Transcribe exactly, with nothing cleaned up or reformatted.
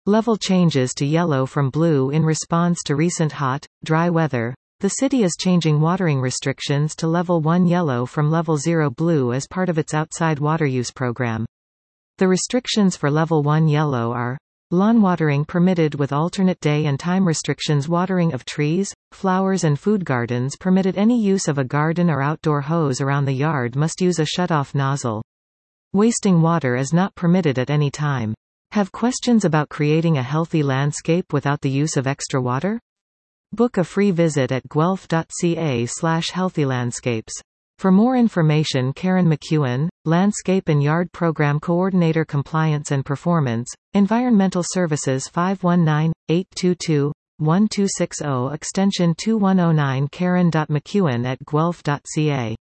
Level changes to yellow from blue in response to recent hot, dry weather. The city is changing watering restrictions to level one yellow from level zero blue as part of its outside water use program. The restrictions for level one yellow are: lawn watering permitted with alternate day and time restrictions, watering of trees, flowers and food gardens permitted, any use of a garden or outdoor hose around the yard must use a shut-off nozzle. Wasting water is not permitted at any time. Have questions about creating a healthy landscape without the use of extra water? Book a free visit at guelph dot c a slash healthy landscapes. For more information, Karen McEwen, Landscape and Yard Program Coordinator, Compliance and Performance, Environmental Services, five one nine, eight two two, one two six zero extension two one zero nine, karen dot mcewen at guelph dot c a.